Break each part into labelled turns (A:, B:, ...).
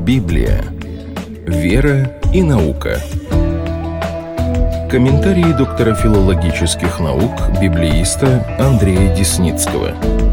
A: Библия. Вера и наука. Комментарии доктора филологических наук, библеиста Андрея Десницкого.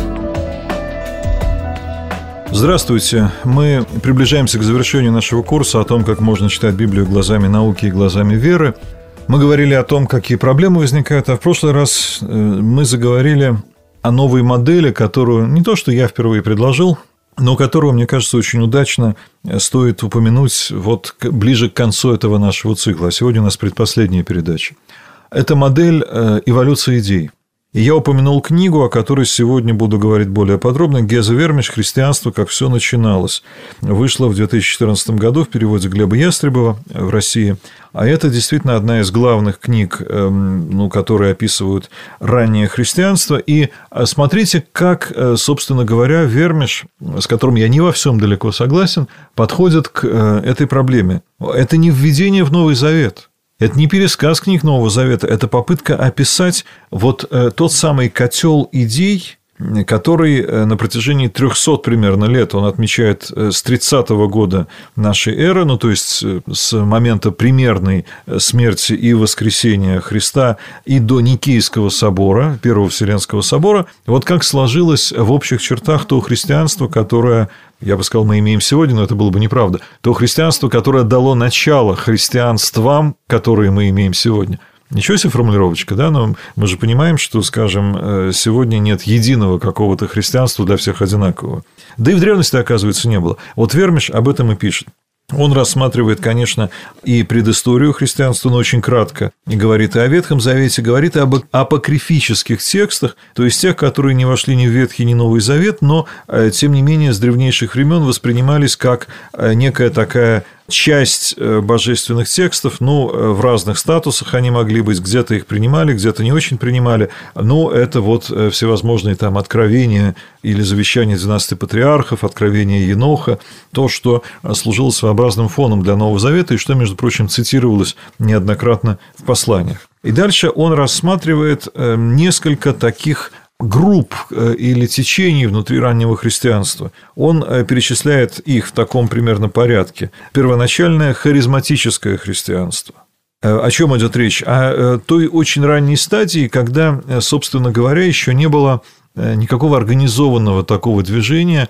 B: Здравствуйте! Мы приближаемся к завершению нашего курса о том, как можно читать Библию глазами науки и глазами веры. Мы говорили о том, какие проблемы возникают, а в прошлый раз мы заговорили о новой модели, которую не то, что я впервые предложил, но которую, мне кажется, очень удачно стоит упомянуть вот ближе к концу этого нашего цикла. А сегодня у нас предпоследняя передача. Это модель эволюции идей. И я упомянул книгу, о которой сегодня буду говорить более подробно. Геза Вермиш «Христианство. Как все начиналось». Вышла в 2014 году в переводе Глеба Ястребова в России. А это действительно одна из главных книг, которые описывают раннее христианство. И смотрите, как, собственно говоря, Вермиш, с которым я не во всем далеко согласен, подходит к этой проблеме. Это не введение в Новый Завет. Это не пересказ книг Нового Завета, это попытка описать вот тот самый котел идей, который на протяжении 300 примерно лет, он отмечает с 30-го года нашей эры, то есть с момента примерной смерти и воскресения Христа и до Никейского собора, Первого Вселенского собора, вот как сложилось в общих чертах то христианство, которое, я бы сказал, мы имеем сегодня, но это было бы неправда, то христианство, которое дало начало христианствам, которые мы имеем сегодня. Ничего себе формулировочка, да? Но мы же понимаем, что, скажем, сегодня нет единого какого-то христианства для всех одинакового. Да и в древности, оказывается, не было. Вот Вермиш об этом и пишет. Он рассматривает, конечно, и предысторию христианства, но очень кратко. И говорит и о Ветхом Завете, говорит и об апокрифических текстах, то есть тех, которые не вошли ни в Ветхий, ни в Новый Завет, но, тем не менее, с древнейших времен воспринимались как некая такая часть божественных текстов, в разных статусах они могли быть, где-то их принимали, где-то не очень принимали, но это вот всевозможные там откровения или завещания 12 патриархов, откровения Еноха, то, что служило своеобразным фоном для Нового Завета и что, между прочим, цитировалось неоднократно в посланиях. И дальше он рассматривает несколько таких групп или течений внутри раннего христианства. Он перечисляет их в таком примерно порядке. Первоначальное харизматическое христианство. О чем идет речь? О той очень ранней стадии, когда, собственно говоря, еще не было никакого организованного такого движения.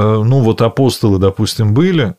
B: Апостолы, допустим, были,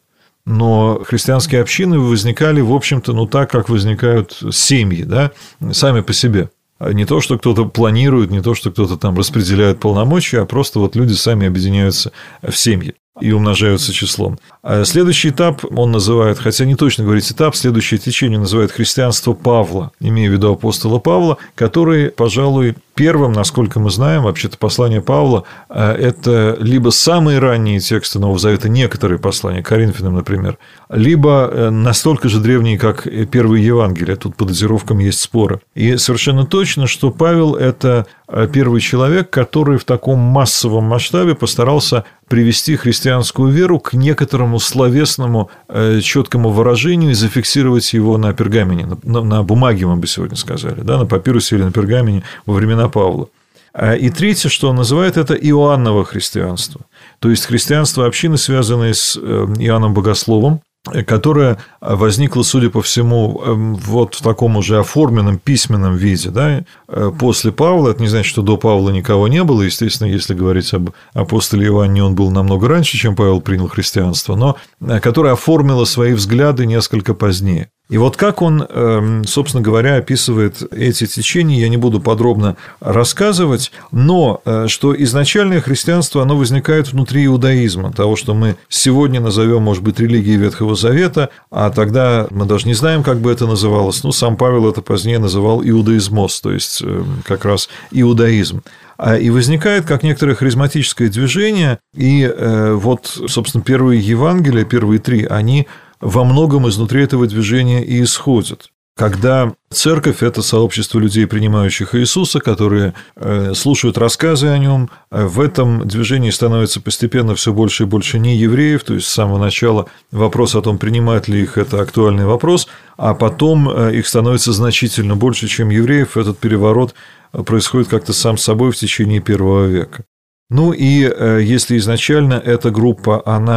B: но христианские общины возникали, в общем-то, так, как возникают семьи, да, сами по себе. Не то, что кто-то планирует, не то, что кто-то там распределяет полномочия, а просто вот люди сами объединяются в семьи и умножаются числом. А следующий этап он называет, хотя не точно говорить этап, следующее течение называет христианство Павла, имея в виду апостола Павла, который, пожалуй, первым, насколько мы знаем, вообще-то послание Павла – это либо самые ранние тексты Нового Завета, некоторые послания, Коринфянам, например, либо настолько же древние, как первые Евангелия, тут по датировкам есть споры. И совершенно точно, что Павел – это первый человек, который в таком массовом масштабе постарался привести христианскую веру к некоторому словесному четкому выражению и зафиксировать его на пергамене, на бумаге, мы бы сегодня сказали, да, на папирусе или на пергамене во времена Павла. И третье, что он называет, это Иоанново христианство, то есть христианство общины, связанное с Иоанном Богословом, которая возникла, судя по всему, вот в таком уже оформленном письменном виде, да, после Павла. Это не значит, что до Павла никого не было. Естественно, если говорить об апостоле Иоанне, он был намного раньше, чем Павел принял христианство, но которая оформила свои взгляды несколько позднее. И вот как он, собственно говоря, описывает эти течения, я не буду подробно рассказывать, но что изначальное христианство, оно возникает внутри иудаизма, того, что мы сегодня назовем, может быть, религией Ветхого Завета, а тогда мы даже не знаем, как бы это называлось, сам Павел это позднее называл иудаизмос, то есть как раз иудаизм. И возникает как некоторое харизматическое движение, и вот, собственно, первые Евангелия, первые три, они во многом изнутри этого движения и исходят. Когда церковь – это сообщество людей, принимающих Иисуса, которые слушают рассказы о нем, в этом движении становится постепенно все больше и больше неевреев, то есть с самого начала вопрос о том, принимать ли их – это актуальный вопрос, а потом их становится значительно больше, чем евреев. Этот переворот происходит как-то сам собой в течение первого века. И если изначально эта группа, она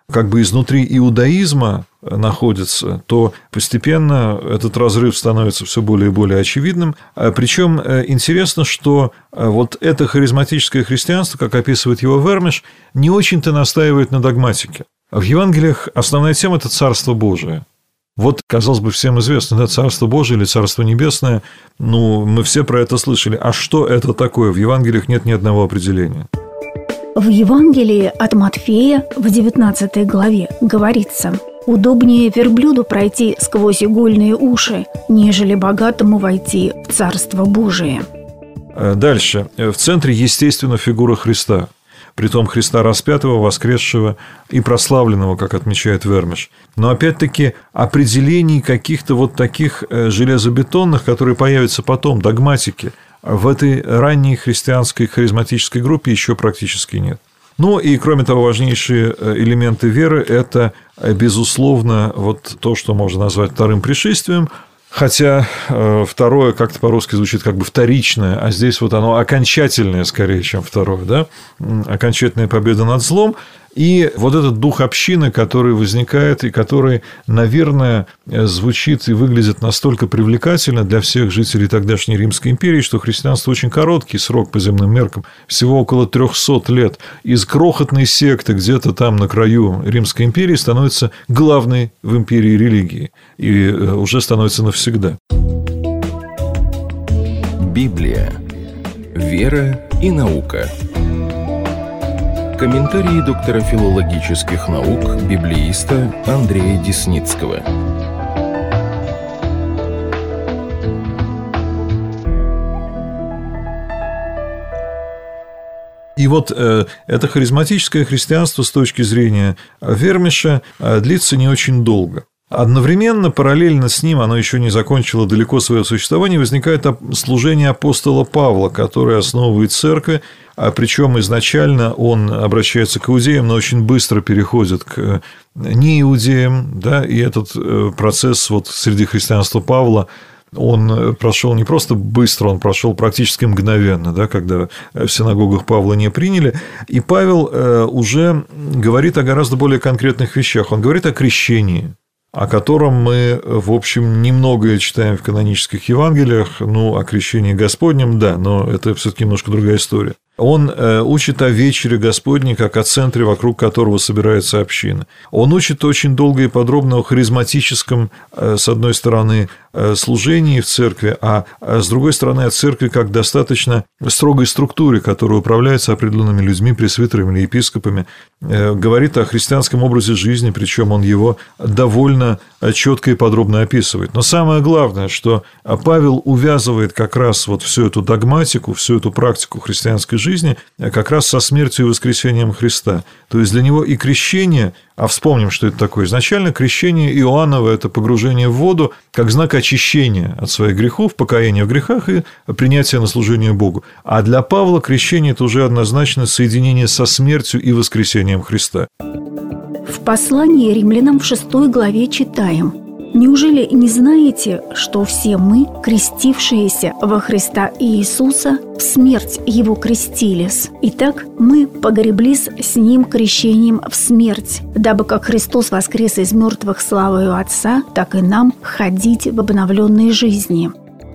B: как бы изнутри иудаизма находится, то постепенно этот разрыв становится все более и более очевидным. Причем интересно, что вот это харизматическое христианство, как описывает его Вермиш, не очень-то настаивает на догматике. В Евангелиях основная тема – это Царство Божие. Вот, казалось бы, всем известно, да, Царство Божие или Царство Небесное, мы все про это слышали. А что это такое? В Евангелиях нет ни одного определения.
C: В Евангелии от Матфея в 19 главе говорится: «Удобнее верблюду пройти сквозь игольные уши, нежели богатому войти в Царство Божие».
B: Дальше. В центре, естественно, фигура Христа. Притом Христа распятого, воскресшего и прославленного, как отмечает Вермиш. Но, опять-таки, определений каких-то вот таких железобетонных, которые появятся потом, догматики, в этой ранней христианской харизматической группе еще практически нет. Ну и, кроме того, важнейшие элементы веры – это, безусловно, вот то, что можно назвать вторым пришествием, хотя второе как-то по-русски звучит как бы вторичное, а здесь вот оно окончательное скорее, чем второе, да? Окончательная победа над злом. И вот этот дух общины, который возникает и который, наверное, звучит и выглядит настолько привлекательно для всех жителей тогдашней Римской империи, что христианство очень короткий срок по земным меркам, всего около 300 лет, из крохотной секты где-то там на краю Римской империи становится главной в империи религией и уже становится навсегда.
A: Библия. Вера и наука. Комментарии доктора филологических наук, библеиста Андрея Десницкого.
B: И вот это харизматическое христианство с точки зрения Вермиша длится не очень долго. Одновременно, параллельно с ним, оно еще не закончило далеко свое существование, возникает служение апостола Павла, который основывает церковь, причем изначально он обращается к иудеям, но очень быстро переходит к неиудеям, да, и этот процесс вот среди христианства Павла, он прошел не просто быстро, он прошел практически мгновенно, да, когда в синагогах Павла не приняли. И Павел уже говорит о гораздо более конкретных вещах. Он говорит о крещении, о котором мы, в общем, немногое читаем в канонических Евангелиях. О крещении Господнем, да, но это все-таки немножко другая история. Он учит о вечере Господней, как о центре, вокруг которого собирается община. Он учит очень долго и подробно о харизматическом, с одной стороны, служении в церкви, а с другой стороны, о церкви как достаточно строгой структуре, которая управляется определенными людьми, пресвитерами или епископами. Говорит о христианском образе жизни, причем он его довольно четко и подробно описывает. Но самое главное, что Павел увязывает как раз вот всю эту догматику, всю эту практику христианской жизни как раз со смертью и воскресением Христа. То есть для него и крещение, а вспомним, что это такое. Изначально крещение Иоанново – это погружение в воду как знак очищения от своих грехов, покаяния в грехах и принятия на служение Богу. А для Павла крещение – это уже однозначно соединение со смертью и воскресением Христа.
C: В послании римлянам в 6 главе читаем: «Неужели не знаете, что все мы, крестившиеся во Христа Иисуса, в смерть Его крестились? Итак, мы погреблись с Ним крещением в смерть, дабы как Христос воскрес из мертвых славою Отца, так и нам ходить в обновленной жизни».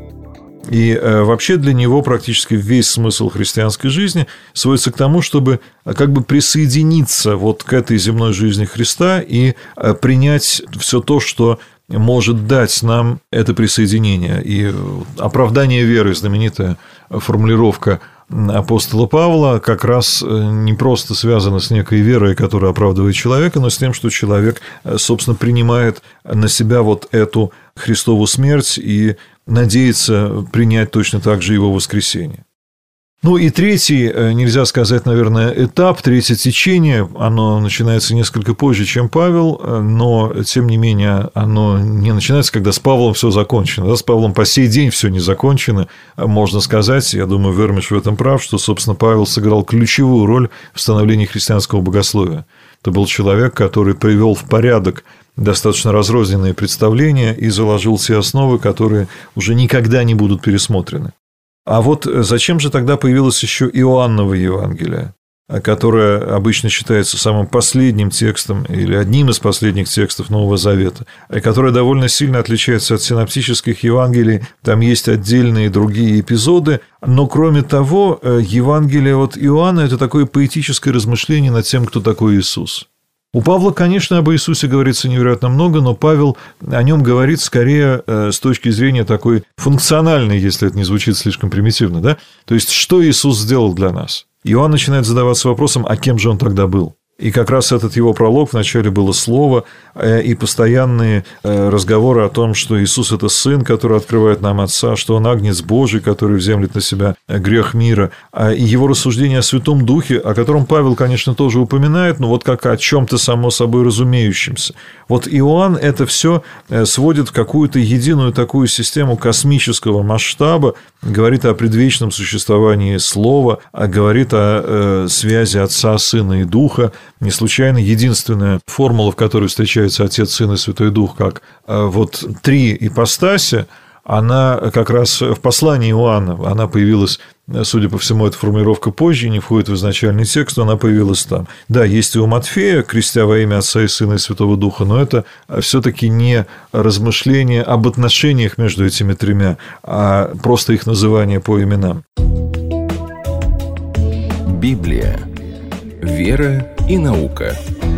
B: И вообще для него практически весь смысл христианской жизни сводится к тому, чтобы как бы присоединиться вот к этой земной жизни Христа и принять все то, что может дать нам это присоединение. И оправдание веры, знаменитая формулировка апостола Павла, как раз не просто связана с некой верой, которая оправдывает человека, но с тем, что человек, собственно, принимает на себя вот эту Христову смерть и надеется принять точно так же его воскресение. И третий, нельзя сказать, наверное, этап, третье течение, оно начинается несколько позже, чем Павел, но, тем не менее, оно не начинается, когда с Павлом все закончено. Да, с Павлом по сей день все не закончено, можно сказать, я думаю, Вермиш в этом прав, что, собственно, Павел сыграл ключевую роль в становлении христианского богословия. Это был человек, который привел в порядок достаточно разрозненные представления и заложил те основы, которые уже никогда не будут пересмотрены. А вот зачем же тогда появилось еще Иоанново Евангелие? которая обычно считается самым последним текстом или одним из последних текстов Нового Завета, которая довольно сильно отличается от синоптических Евангелий. Там есть отдельные другие эпизоды, но кроме того, Евангелие от Иоанна – это такое поэтическое размышление над тем, кто такой Иисус. У Павла, конечно, об Иисусе говорится невероятно много, но Павел о нем говорит скорее с точки зрения такой функциональной, если это не звучит слишком примитивно, да? То есть, что Иисус сделал для нас? Иоанн начинает задаваться вопросом, а кем же он тогда был? И как раз этот его пролог, вначале было слово и постоянные разговоры о том, что Иисус – это Сын, который открывает нам Отца, что Он Агнец Божий, который вземлет на себя грех мира, и его рассуждение о Святом Духе, о котором Павел, конечно, тоже упоминает, но вот как о чем-то само собой разумеющемся. Вот Иоанн это все сводит в какую-то единую такую систему космического масштаба, говорит о предвечном существовании Слова, говорит о связи Отца, Сына и Духа. Не случайно единственная формула, в которой встречаются Отец, Сын и Святой Дух, как вот три ипостаси, она как раз в послании Иоанна, она появилась, судя по всему, эта формулировка позже, не входит в изначальный текст, но она появилась там. Да, есть и у Матфея, крестя во имя Отца и Сына и Святого Духа, но это все-таки не размышление об отношениях между этими тремя, а просто их называние по именам.
A: Библия. Вера и наука.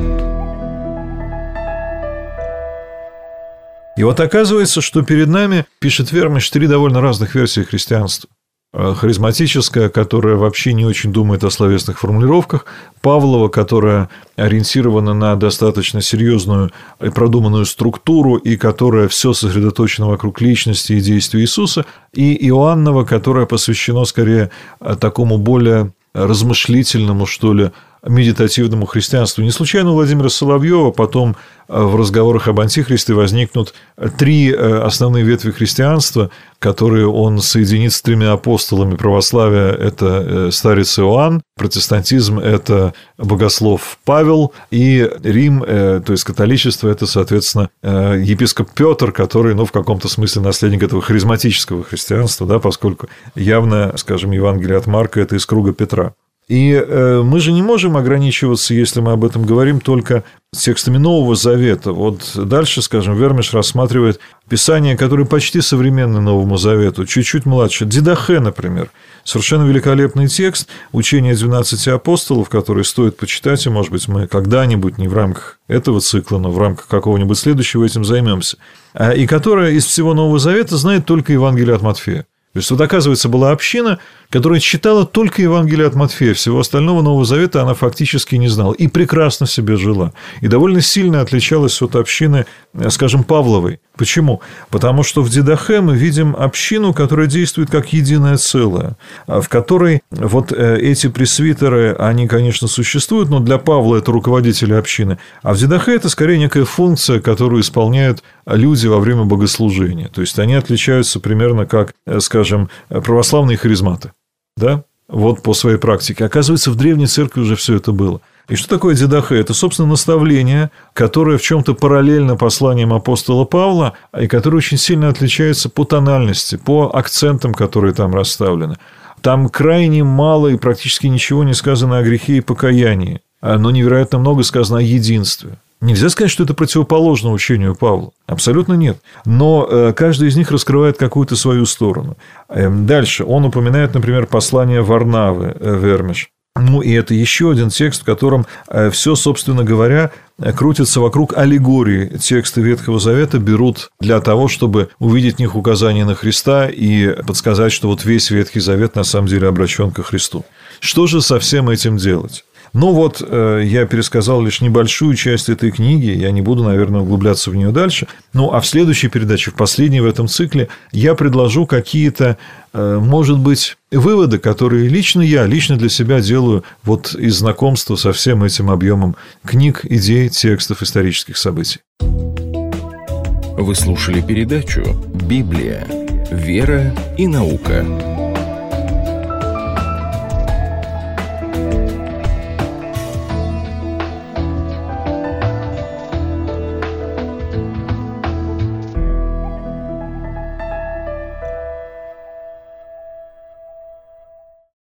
B: И вот оказывается, что перед нами, пишет Вермиш, три довольно разных версии христианства. Харизматическая, которая вообще не очень думает о словесных формулировках, Павлова, которая ориентирована на достаточно серьезную и продуманную структуру, и которая все сосредоточено вокруг личности и действий Иисуса, и Иоаннова, которая посвящена скорее такому более размышлительному, что ли, медитативному христианству. Не случайно у Владимира Соловьева потом в разговорах об антихристе возникнут три основные ветви христианства, которые он соединит с тремя апостолами. Православие – это старец Иоанн, протестантизм – это богослов Павел, и Рим, то есть католичество – это, соответственно, епископ Петр, который, в каком-то смысле наследник этого харизматического христианства, да, поскольку явно, скажем, Евангелие от Марка – это из круга Петра. И мы же не можем ограничиваться, если мы об этом говорим, только текстами Нового Завета. Вот дальше, скажем, Вермиш рассматривает писания, которые почти современны Новому Завету, чуть-чуть младше. Дидахе, например. Совершенно великолепный текст, учение 12 апостолов, который стоит почитать, и, может быть, мы когда-нибудь, не в рамках этого цикла, но в рамках какого-нибудь следующего этим займемся, и которая из всего Нового Завета знает только Евангелие от Матфея. То есть, вот, оказывается, была община, которая читала только Евангелие от Матфея. Всего остального Нового Завета она фактически не знала. И прекрасно себе жила. И довольно сильно отличалась от общины, скажем, Павловой. Почему? Потому что в Дидахе мы видим общину, которая действует как единое целое, в которой вот эти пресвитеры, они, конечно, существуют, но для Павла это руководители общины. А в Дидахе это скорее некая функция, которую исполняют люди во время богослужения. То есть, они отличаются примерно как, скажем, православные харизматы. Да? Вот по своей практике. Оказывается, в Древней Церкви уже все это было. И что такое Дидахе? Это, собственно, наставление, которое в чем-то параллельно посланиям апостола Павла, и которое очень сильно отличается по тональности, по акцентам, которые там расставлены. Там крайне мало и практически ничего не сказано о грехе и покаянии, но невероятно много сказано о единстве. Нельзя сказать, что это противоположно учению Павла. Абсолютно нет. Но каждый из них раскрывает какую-то свою сторону. Дальше он упоминает, например, послание Варнавы, Вермиш. И это еще один текст, в котором все, собственно говоря, крутится вокруг аллегории. Тексты Ветхого Завета берут для того, чтобы увидеть в них указания на Христа и подсказать, что вот весь Ветхий Завет на самом деле обращен ко Христу. Что же со всем этим делать? Я пересказал лишь небольшую часть этой книги, я не буду, наверное, углубляться в нее дальше. А в следующей передаче, в последней в этом цикле, я предложу какие-то, может быть, выводы, которые лично для себя делаю вот из знакомства со всем этим объемом книг, идей, текстов, исторических событий.
A: Вы слушали передачу «Библия. Вера и наука».